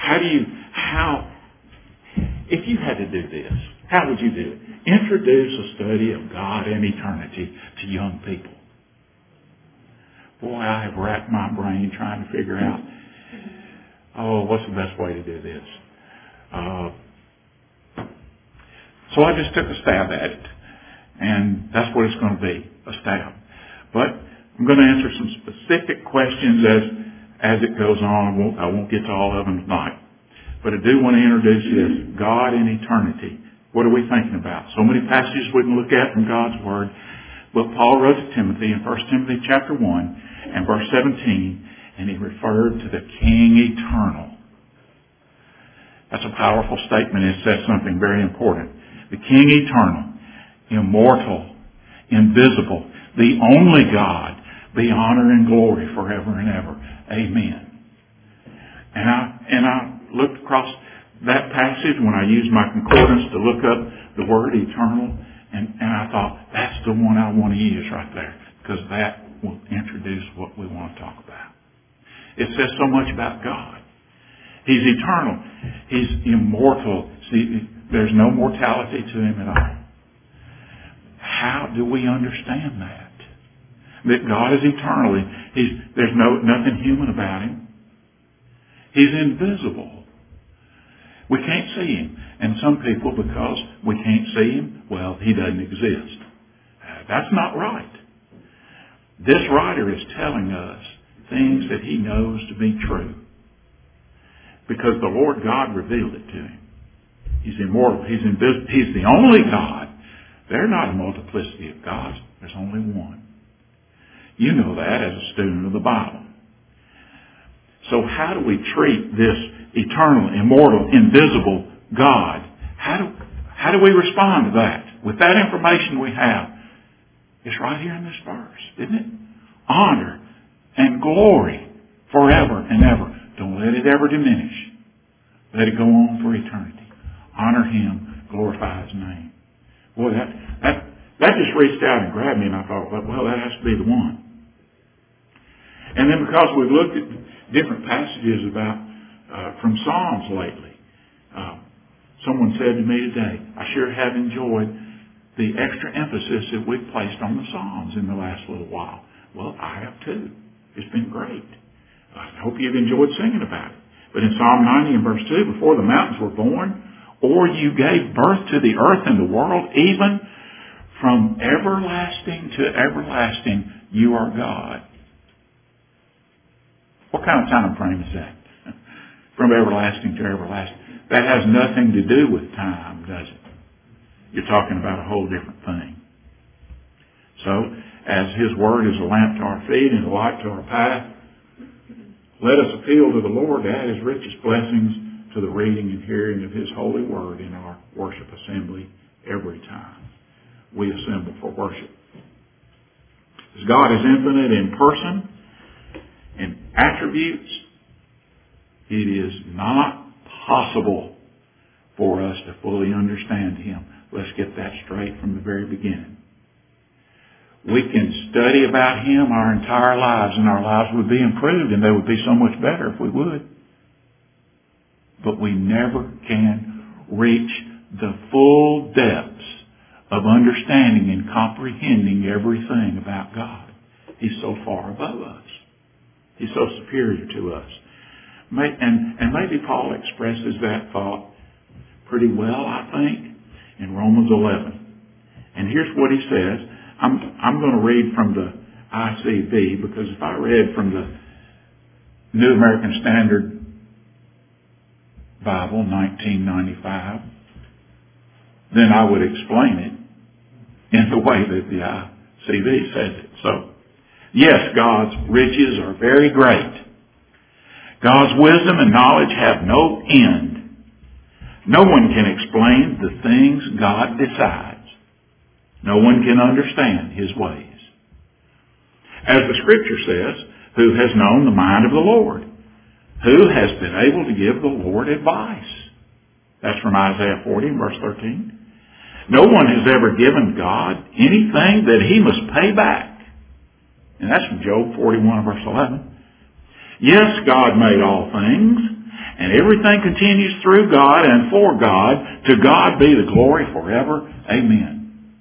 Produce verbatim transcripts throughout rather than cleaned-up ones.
how do you, how, if you had to do this, how would you do it? Introduce a study of God and eternity to young people. Boy, I have racked my brain trying to figure out, oh, what's the best way to do this? Uh, so I just took a stab at it. And that's what it's going to be, a stab. But I'm going to answer some specific questions as as it goes on. I won't, I won't get to all of them tonight. But I do want to introduce this, God and eternity. What are we thinking about? So many passages we can look at from God's Word. But Paul wrote to Timothy in First Timothy chapter one and verse seventeen, and he referred to the King Eternal. That's a powerful statement. It says something very important. The King Eternal, immortal, invisible, the only God, be honor and glory forever and ever. Amen. And I and I looked across that passage when I used my concordance to look up the word eternal, and, and I thought, that's the one I want to use right there, because that will introduce what we want to talk about. It says so much about God. He's eternal. He's immortal. See, there's no mortality to him at all. How do we understand that? That God is eternal. He's, there's no nothing human about him. He's invisible. We can't see him. And some people, because we can't see him, well, he doesn't exist. Uh, that's not right. This writer is telling us things that he knows to be true, because the Lord God revealed it to him. He's immortal. He's invisible. He's the only God. There are not a multiplicity of gods. There's only one. You know that as a student of the Bible. So how do we treat this eternal, immortal, invisible God? How do, how do we respond to that? With that information we have, it's right here in this verse, isn't it? Honor and glory forever and ever. Don't let it ever diminish. Let it go on for eternity. Honor him, glorify his name. Boy, that, that, that just reached out and grabbed me, and I thought, well, that has to be the one. And then because we've looked at different passages about uh, from Psalms lately, uh, someone said to me today, I sure have enjoyed the extra emphasis that we've placed on the Psalms in the last little while. Well, I have too. It's been great. I hope you've enjoyed singing about it. But in Psalm ninety and verse two, before the mountains were born, or you gave birth to the earth and the world, even from everlasting to everlasting, you are God. What kind of time frame is that? From everlasting to everlasting. That has nothing to do with time, does it? You're talking about a whole different thing. So, as his word is a lamp to our feet and a light to our path, let us appeal to the Lord to add his richest blessings to the reading and hearing of his holy word in our worship assembly every time we assemble for worship. As God is infinite in person and attributes, it is not possible for us to fully understand him. Let's get that straight from the very beginning. We can study about him our entire lives, and our lives would be improved, and they would be so much better if we would. But we never can reach the full depths of understanding and comprehending everything about God. He's so far above us. He's so superior to us. And, and maybe Paul expresses that thought pretty well, I think, in Romans eleven. And here's what he says. I'm, I'm going to read from the I C B, because if I read from the New American Standard Bible, nineteen ninety-five, then I would explain it in the way that the I C B says it. So, yes, God's riches are very great. God's wisdom and knowledge have no end. No one can explain the things God decides. No one can understand his ways. As the scripture says, who has known the mind of the Lord? Who has been able to give the Lord advice? That's from Isaiah forty, verse thirteen. No one has ever given God anything that he must pay back. And that's from Job forty-one, verse eleven. Yes, God made all things, and everything continues through God and for God. To God be the glory forever. Amen.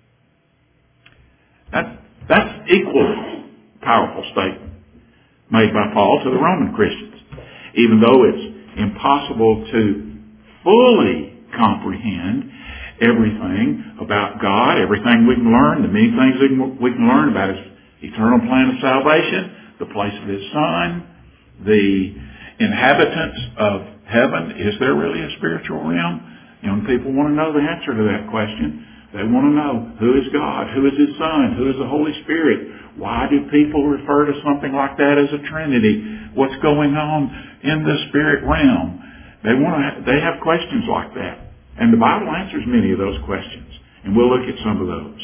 That, that's equally powerful statement made by Paul to the Roman Christians. Even though it's impossible to fully comprehend everything about God, everything we can learn, the many things we can, we can learn about His eternal plan of salvation, the place of His Son, the inhabitants of heaven. Is there really a spiritual realm? Young people want to know the answer to that question. They want to know, who is God? Who is His Son? Who is the Holy Spirit? Why do people refer to something like that as a Trinity? What's going on in the spirit realm? They want to. They have questions like that. And the Bible answers many of those questions. And we'll look at some of those.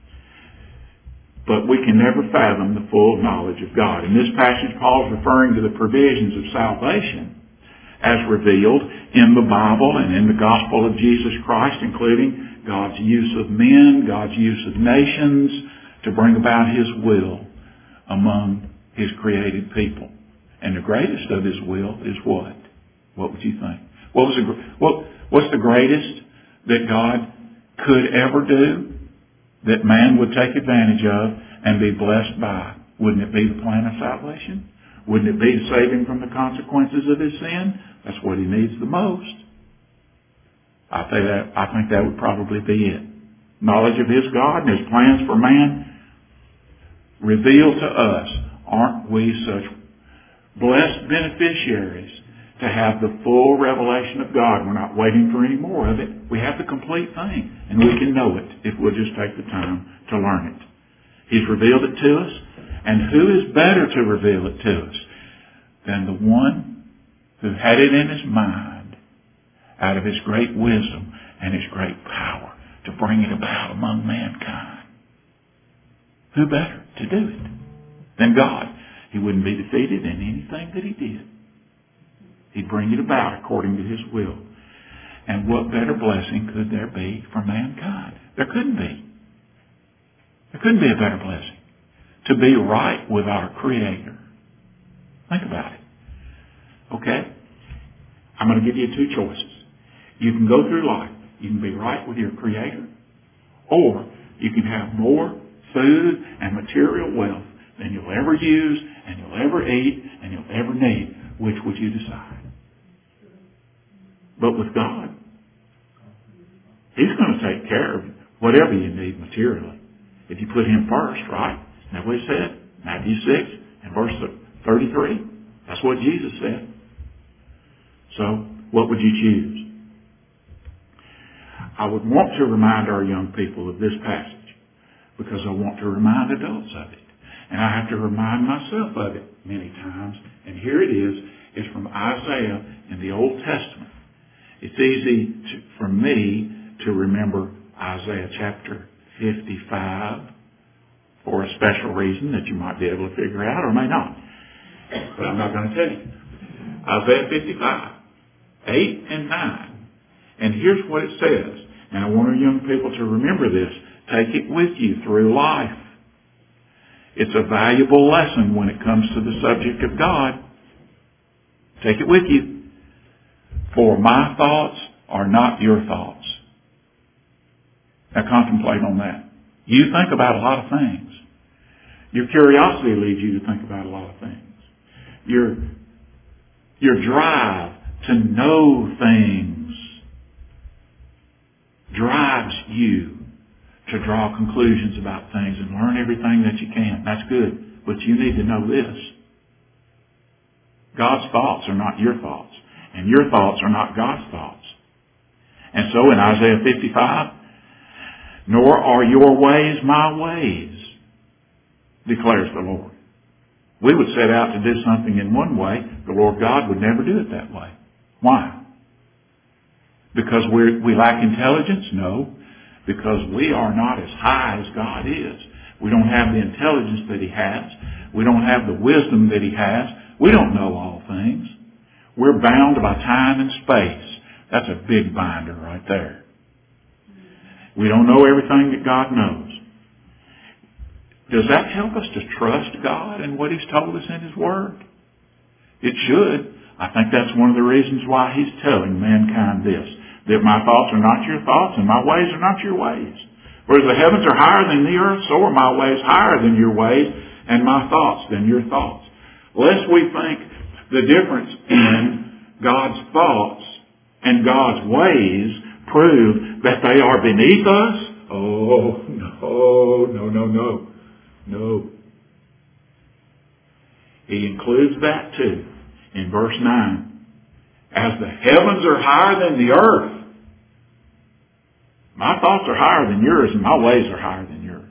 But we can never fathom the full knowledge of God. In this passage, Paul's referring to the provisions of salvation as revealed in the Bible and in the gospel of Jesus Christ, including God's use of men, God's use of nations to bring about His will among His created people. And the greatest of His will is what? What would you think? What was the, what, what's the greatest that God could ever do that man would take advantage of and be blessed by? Wouldn't it be the plan of salvation? Wouldn't it be to save him from the consequences of his sin? That's what he needs the most. I think that, I think that would probably be it. Knowledge of His God and His plans for man revealed to us. Aren't we such blessed beneficiaries to have the full revelation of God? We're not waiting for any more of it. We have the complete thing, and we can know it if we'll just take the time to learn it. He's revealed it to us, and who is better to reveal it to us than the one who had it in His mind out of His great wisdom and His great power to bring it about among mankind? Who better to do it than God? He wouldn't be defeated in anything that He did. He'd bring it about according to His will. And what better blessing could there be for mankind? There couldn't be. There couldn't be a better blessing. To be right with our Creator. Think about it. Okay? I'm going to give you two choices. You can go through life. You can be right with your Creator. Or you can have more food and material wealth than you'll ever use and you'll ever eat and you'll ever need. Which would you decide? But with God, He's going to take care of whatever you need materially. If you put Him first, right? Isn't that what He said? Matthew six and verse thirty-three. That's what Jesus said. So, what would you choose? I would want to remind our young people of this passage because I want to remind adults of it. And I have to remind myself of it many times. And here it is. It's from Isaiah in the Old Testament. It's easy to, for me to remember Isaiah chapter fifty-five for a special reason that you might be able to figure out or may not. But I'm not going to tell you. Isaiah fifty-five, eight and nine. And here's what it says. And I want our young people to remember this. Take it with you through life. It's a valuable lesson when it comes to the subject of God. Take it with you. For my thoughts are not your thoughts. Now contemplate on that. You think about a lot of things. Your curiosity leads you to think about a lot of things. Your, your drive to know things drives you to draw conclusions about things and learn everything that you can. That's good. But you need to know this. God's thoughts are not your thoughts. And your thoughts are not God's thoughts. And so in Isaiah fifty-five, nor are your ways my ways, declares the Lord. We would set out to do something in one way. The Lord God would never do it that way. Why? Because we're, we lack intelligence? No. Because we are not as high as God is. We don't have the intelligence that He has. We don't have the wisdom that He has. We don't know all things. We're bound by time and space. That's a big binder right there. We don't know everything that God knows. Does that help us to trust God and what He's told us in His Word? It should. I think that's one of the reasons why He's telling mankind this, that my thoughts are not your thoughts and my ways are not your ways. Whereas the heavens are higher than the earth, so are my ways higher than your ways and my thoughts than your thoughts. Lest we think the difference in God's thoughts and God's ways prove that they are beneath us. Oh, no, no, no, no, no. He includes that too in verse nine. As the heavens are higher than the earth, my thoughts are higher than yours and my ways are higher than yours.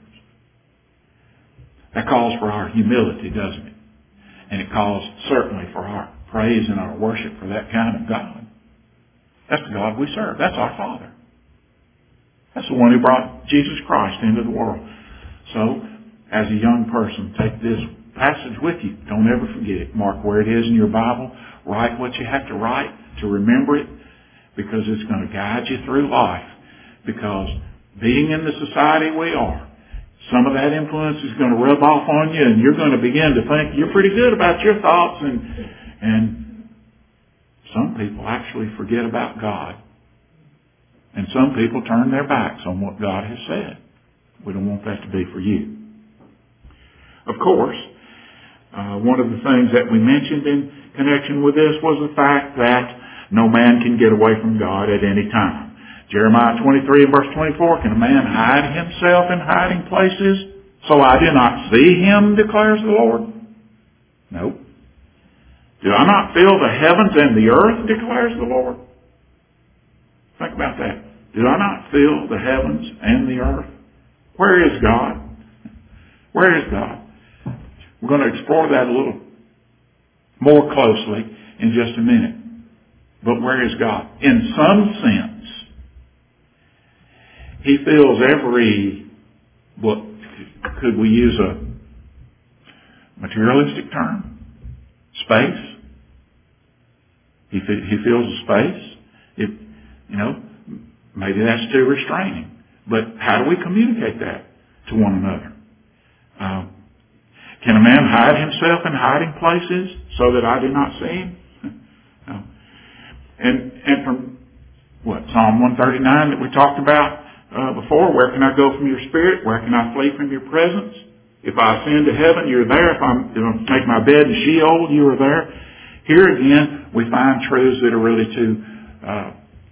That calls for our humility, doesn't it? And it calls certainly for our praise and our worship for that kind of God. That's the God we serve. That's our Father. That's the one who brought Jesus Christ into the world. So, as a young person, take this passage with you. Don't ever forget it. Mark where it is in your Bible. Write what you have to write to remember it, because it's going to guide you through life. Because being in the society we are, some of that influence is going to rub off on you, and you're going to begin to think you're pretty good about your thoughts, and and some people actually forget about God. And some people turn their backs on what God has said. We don't want that to be for you. Of course, uh, one of the things that we mentioned in connection with this was the fact that no man can get away from God at any time. Jeremiah twenty-three and verse twenty-four, can a man hide himself in hiding places so I do not see him, declares the Lord? Nope. Do I not fill the heavens and the earth, declares the Lord? Think about that. Do I not fill the heavens and the earth? Where is God? Where is God? We're going to explore that a little more closely in just a minute. But where is God? In some sense, He fills every, what, could we use a materialistic term? Space. He, he fills a space. If, you know, maybe that's too restraining. But how do we communicate that to one another? Um, can a man hide himself in hiding places so that I do not see him? No. And, and from, what, Psalm one thirty-nine that we talked about uh, before, where can I go from your spirit? Where can I flee from your presence? If I ascend to heaven, you're there. If, I'm, if I make my bed in Sheol, you are there. Here again, we find truths that are really too, uh,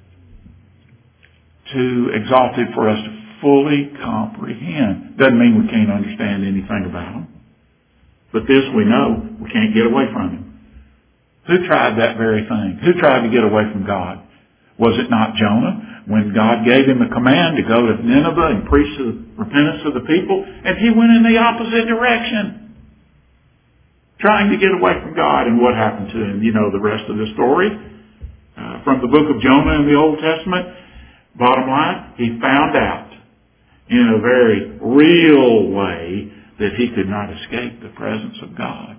too exalted for us to fully comprehend. Doesn't mean we can't understand anything about them. But this we know, we can't get away from Him. Who tried that very thing? Who tried to get away from God? Was it not Jonah? When God gave him a command to go to Nineveh and preach the repentance of the people, and he went in the opposite direction, trying to get away from God. And what happened to him? You know the rest of the story uh, from the book of Jonah in the Old Testament. Bottom line, he found out in a very real way that he could not escape the presence of God.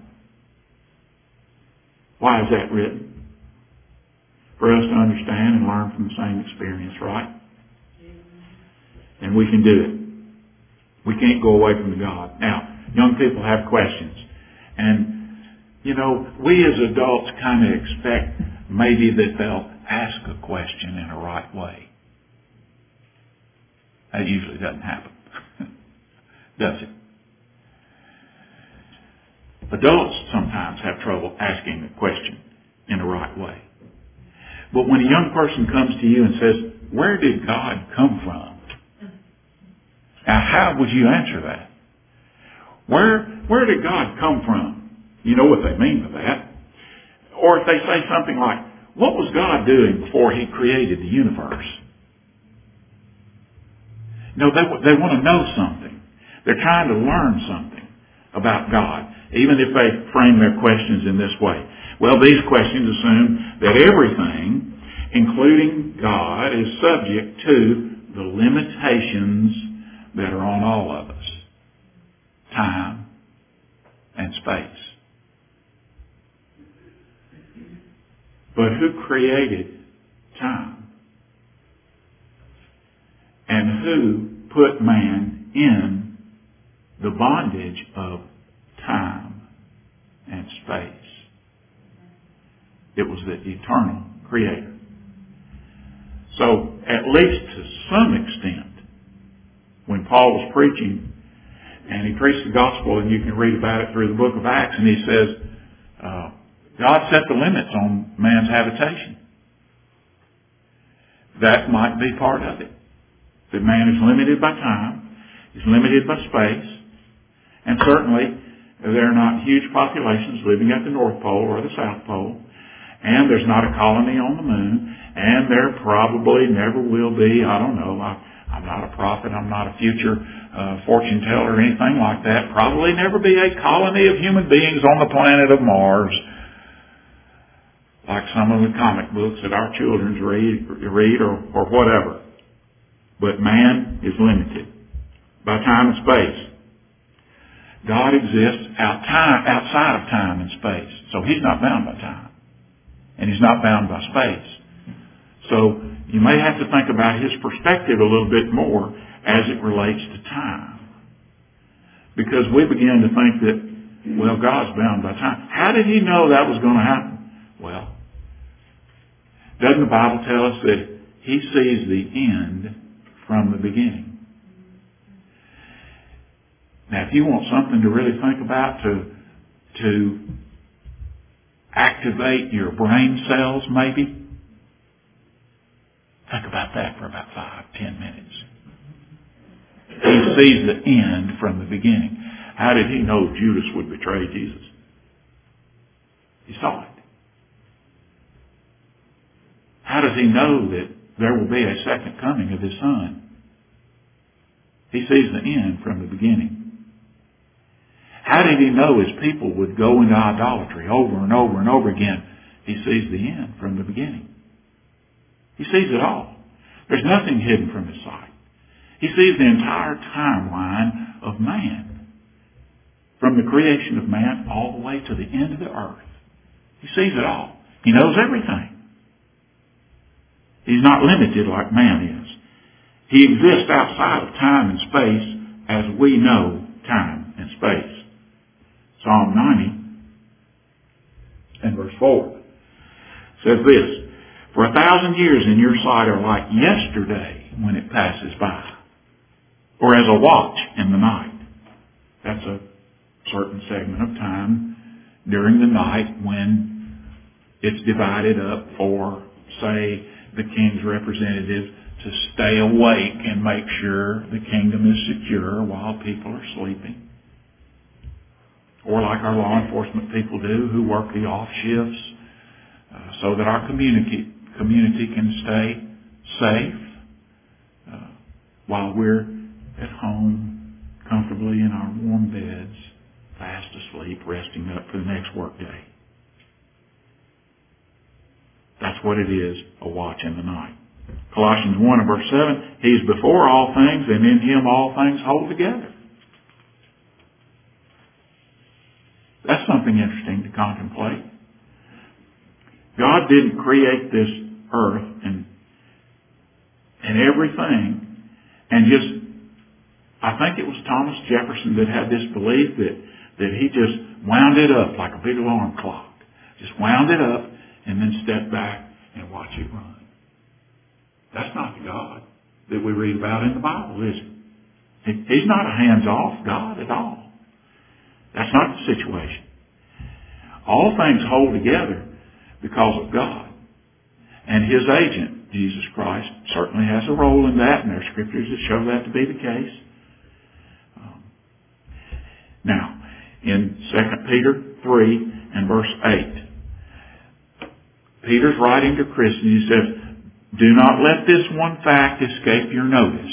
Why is that written? For us to understand and learn from the same experience, right? And we can do it. We can't go away from God. Now, young people have questions. And, you know, we as adults kind of expect maybe that they'll ask a question in a right way. That usually doesn't happen. Does it? Adults sometimes have trouble asking a question in the right way. But when a young person comes to you and says, where did God come from? Now, how would you answer that? Where, where did God come from? You know what they mean by that. Or if they say something like, what was God doing before He created the universe? No, they, they want to know something. They're trying to learn something about God, even if they frame their questions in this way. Well, these questions assume that everything, including God, is subject to the limitations that are on all of us. Time and space. But who created time? And who put man in the bondage of time and space? It was the eternal Creator. So, at least to some extent, when Paul was preaching, and he preached the gospel, and you can read about it through the book of Acts, and he says, uh, God set the limits on man's habitation. That might be part of it. That man is limited by time, he's limited by space, and certainly there are not huge populations living at the North Pole or the South Pole, and there's not a colony on the moon, and there probably never will be, I don't know, I, I'm not a prophet, I'm not a future uh, fortune teller or anything like that, probably never be a colony of human beings on the planet of Mars, like some of the comic books that our children read, read or, or whatever. But man is limited by time and space. God exists out time, outside of time and space. So He's not bound by time. And He's not bound by space. So you may have to think about His perspective a little bit more as it relates to time. Because we begin to think that, well, God's bound by time. How did He know that was going to happen? Well, doesn't the Bible tell us that He sees the end from the beginning? Now, if you want something to really think about to, to activate your brain cells, maybe, think about that for about five, ten minutes. He sees the end from the beginning. How did He know Judas would betray Jesus? He saw it. How does He know that there will be a second coming of His Son? He sees the end from the beginning. How did He know His people would go into idolatry over and over and over again? He sees the end from the beginning. He sees it all. There's nothing hidden from His sight. He sees the entire timeline of man. From the creation of man all the way to the end of the earth. He sees it all. He knows everything. He's not limited like man is. He exists outside of time and space as we know time and space. Psalm ninety and verse four says this, "For a thousand years in your sight are like yesterday when it passes by, or as a watch in the night." That's a certain segment of time during the night when it's divided up for, say, the king's representatives to stay awake and make sure the kingdom is secure while people are sleeping. Or like our law enforcement people do, who work the off shifts uh, so that our community community can stay safe uh, while we're at home comfortably in our warm beds, fast asleep, resting up for the next work day. That's what it is, a watch in the night. Colossians one and verse seven, He's before all things, and in Him all things hold together. That's something interesting to contemplate. God didn't create this earth and and everything and just, I think it was Thomas Jefferson that had this belief that, that he just wound it up like a big alarm clock. Just wound it up and then step back and watch it run. That's not the God that we read about in the Bible, is it? He's not a hands-off God at all. That's not the situation. All things hold together because of God. And His agent, Jesus Christ, certainly has a role in that, and there are scriptures that show that to be the case. Um, now, in Second Peter three and verse eight, Peter's writing to Christians. He says, "Do not let this one fact escape your notice."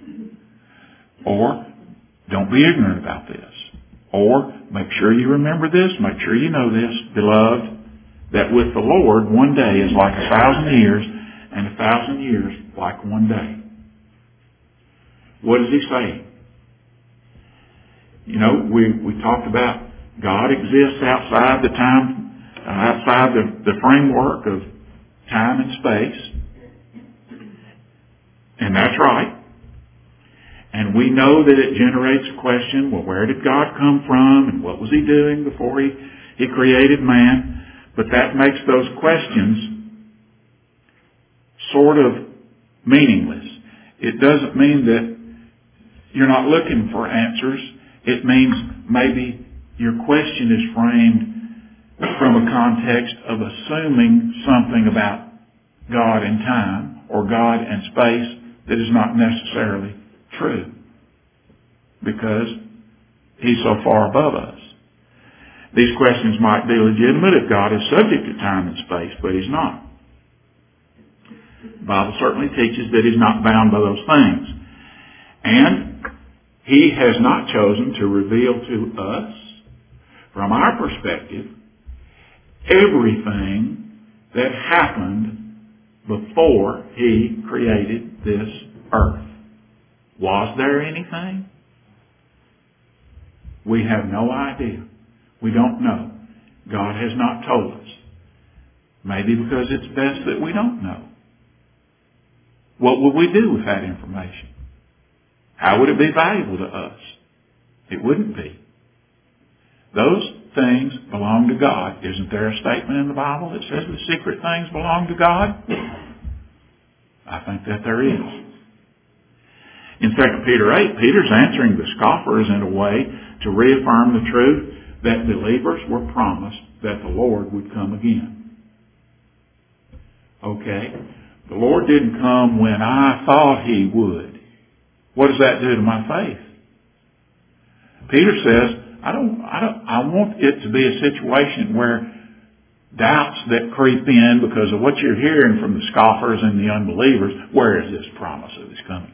Or, don't be ignorant about this. Or, make sure you remember this, make sure you know this, beloved, that with the Lord one day is like a thousand years, and a thousand years like one day. What is He saying? You know, we, we talked about God exists outside the time Uh, outside the, the framework of time and space. And that's right. And we know that it generates a question, well, where did God come from and what was He doing before He, he created man? But that makes those questions sort of meaningless. It doesn't mean that you're not looking for answers. It means maybe your question is framed from a context of assuming something about God and time or God and space that is not necessarily true because He's so far above us. These questions might be legitimate if God is subject to time and space, but He's not. The Bible certainly teaches that He's not bound by those things. And He has not chosen to reveal to us, from our perspective, everything that happened before He created this earth. Was there anything? We have no idea. We don't know. God has not told us. Maybe because it's best that we don't know. What would we do with that information? How would it be valuable to us? It wouldn't be. Those things belong to God. Isn't there a statement in the Bible that says the secret things belong to God? I think that there is. In Second Peter eight, Peter's answering the scoffers in a way to reaffirm the truth that believers were promised that the Lord would come again. Okay, the Lord didn't come when I thought He would. What does that do to my faith? Peter says, I don't, I don't, I want it to be a situation where doubts that creep in because of what you're hearing from the scoffers and the unbelievers, where is this promise of His coming?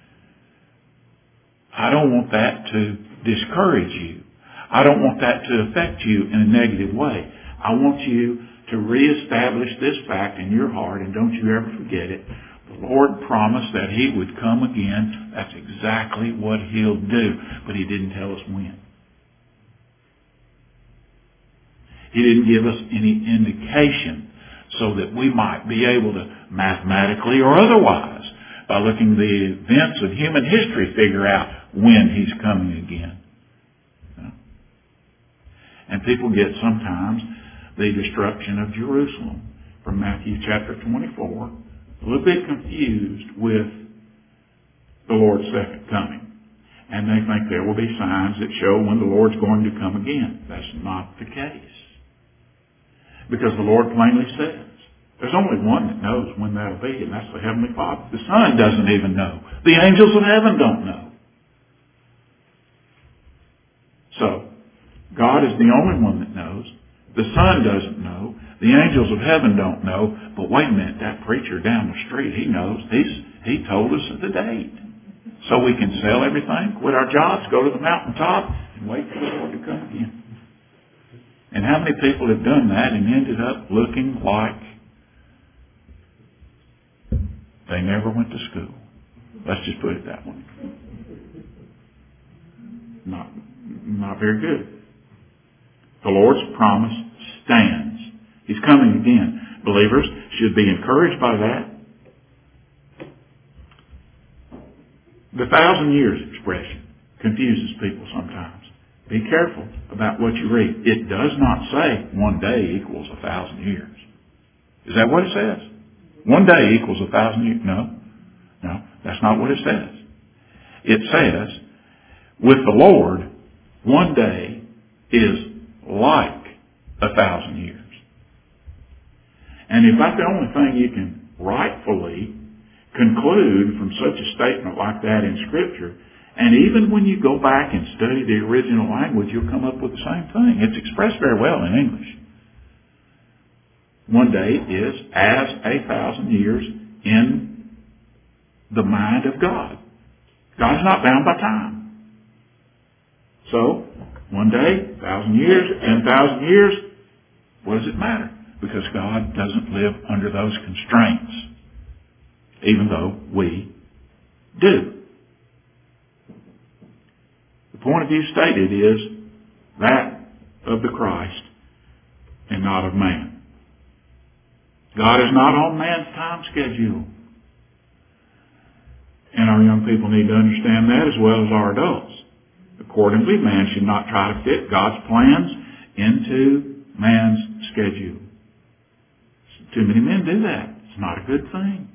I don't want that to discourage you. I don't want that to affect you in a negative way. I want you to reestablish this fact in your heart, and don't you ever forget it. The Lord promised that He would come again. That's exactly what He'll do, but He didn't tell us when. He didn't give us any indication so that we might be able to mathematically or otherwise, by looking at the events of human history, figure out when He's coming again. And people get sometimes the destruction of Jerusalem from Matthew chapter twenty-four a little bit confused with the Lord's second coming. And they think there will be signs that show when the Lord's going to come again. That's not the case. Because the Lord plainly says, there's only one that knows when that'll be, and that's the Heavenly Father. The Son doesn't even know. The angels of heaven don't know. So, God is the only one that knows. The Son doesn't know. The angels of heaven don't know. But wait a minute, that preacher down the street, he knows. He's, he told us the date. So we can sell everything, quit our jobs, go to the mountaintop, and wait for the Lord to come again. And how many people have done that and ended up looking like they never went to school? Let's just put it that way. Not, not very good. The Lord's promise stands. He's coming again. Believers should be encouraged by that. The thousand years expression confuses people sometimes. Be careful about what you read. It does not say one day equals a thousand years. Is that what it says? One day equals a thousand years? No. No, that's not what it says. It says, with the Lord, one day is like a thousand years. And if that's the only thing you can rightfully conclude from such a statement like that in Scripture, and even when you go back and study the original language, you'll come up with the same thing. It's expressed very well in English. One day is as a thousand years in the mind of God. God is not bound by time. So, one day, thousand years, ten thousand years, what does it matter? Because God doesn't live under those constraints, even though we do. The point of view stated is that of the Christ and not of man. God is not on man's time schedule. And our young people need to understand that as well as our adults. Accordingly, man should not try to fit God's plans into man's schedule. Too many men do that. It's not a good thing.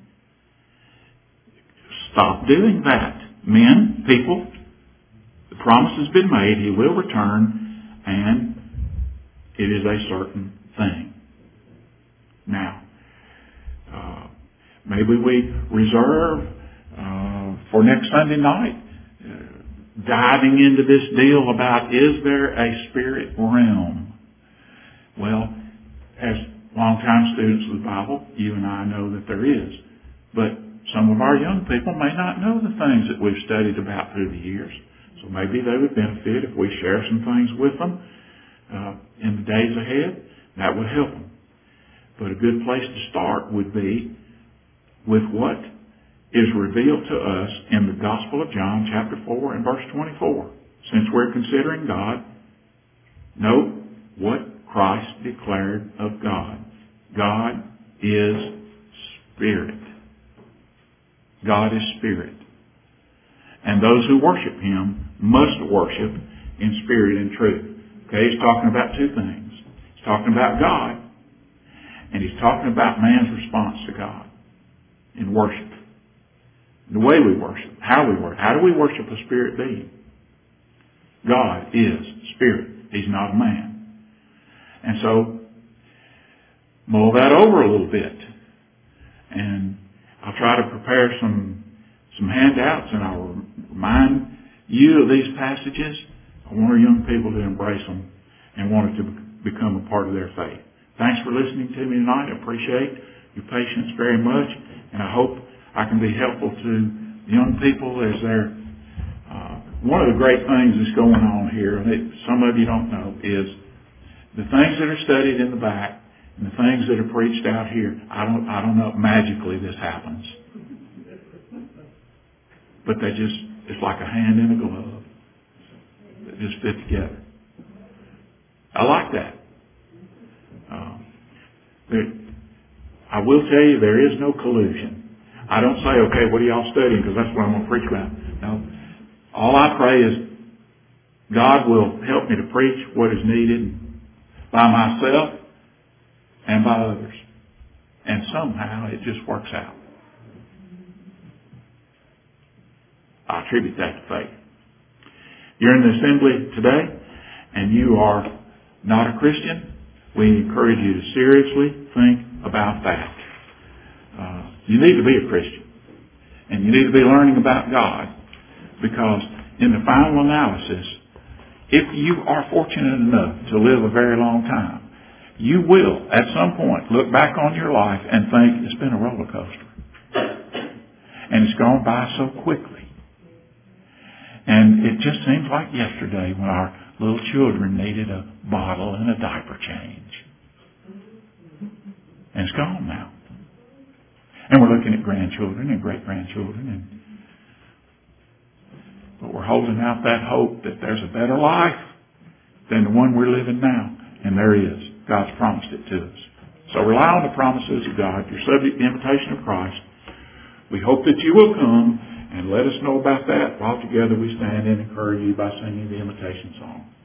Stop doing that. Men, people, the promise has been made. He will return, and it is a certain thing. Now, uh, maybe we reserve uh, for next Sunday night uh, diving into this deal about, is there a spirit realm? Well, as longtime students of the Bible, you and I know that there is. But some of our young people may not know the things that we've studied about through the years. So maybe they would benefit if we share some things with them uh, in the days ahead. That would help them. But a good place to start would be with what is revealed to us in the Gospel of John, chapter four and verse twenty-four. Since we're considering God, note what Christ declared of God. God is Spirit. God is Spirit. And those who worship Him must worship in spirit and truth. Okay, He's talking about two things. He's talking about God, and He's talking about man's response to God in worship. The way we worship, how we worship. How do we worship a spirit being? God is Spirit. He's not a man. And so, mull that over a little bit. And I'll try to prepare some some handouts, and I'll remind you of these passages. I want our young people to embrace them and want it to become a part of their faith. Thanks for listening to me tonight. I appreciate your patience very much, and I hope I can be helpful to young people as they're... Uh, one of the great things that's going on here, and it, some of you don't know, is the things that are studied in the back and the things that are preached out here. I don't, I don't know, magically this happens. But they just, it's like a hand in a glove. They just fit together. I like that. Um, there, I will tell you, there is no collusion. I don't say, okay, what are y'all studying? Because that's what I'm going to preach about. No. All I pray is God will help me to preach what is needed by myself and by others. And somehow it just works out. I attribute that to faith. You're in the assembly today and you are not a Christian, we encourage you to seriously think about that. Uh, you need to be a Christian. And you need to be learning about God, because in the final analysis, if you are fortunate enough to live a very long time, you will, at some point, look back on your life and think it's been a roller coaster. And it's gone by so quickly. And it just seems like yesterday when our little children needed a bottle and a diaper change. And it's gone now. And we're looking at grandchildren and great-grandchildren. And, but we're holding out that hope that there's a better life than the one we're living now. And there is. God's promised it to us. So rely on the promises of God. You're subject to the invitation of Christ. We hope that you will come and let us know about that while together we stand and encourage you by singing the invitation song.